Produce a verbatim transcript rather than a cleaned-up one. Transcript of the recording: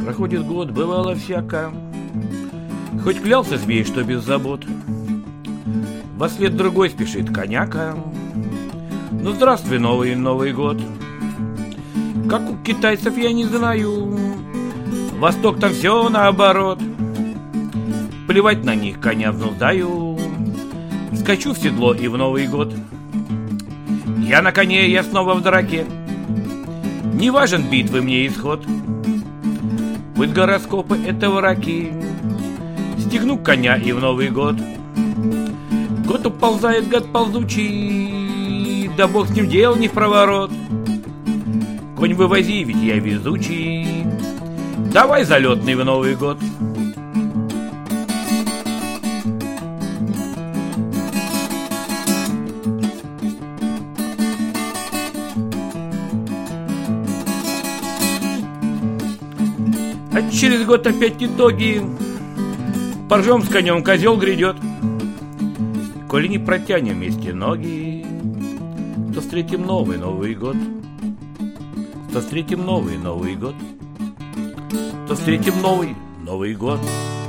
Проходит год, бывало всяко. Хоть клялся змей, что без забот. Во след другой спешит коняка. Ну здравствуй, новый Новый год. Как у китайцев, я не знаю. Восток там все наоборот. Плевать на них, коня взнуздаю. Скачу в седло и в Новый год. Я на коне, я снова в драке. Не важен битвы мне исход. Путь гороскопа — это враки. Стегну коня и в Новый год. Год уползает, год ползучий. Да бог с ним, дел не в проворот. Конь вывози, ведь я везучий. Давай залетный в Новый год. А через год опять итоги. Поржем с конем, козел грядет. Коли не протянем вместе ноги, то встретим новый Новый год. То встретим новый Новый год. То встретим новый Новый год.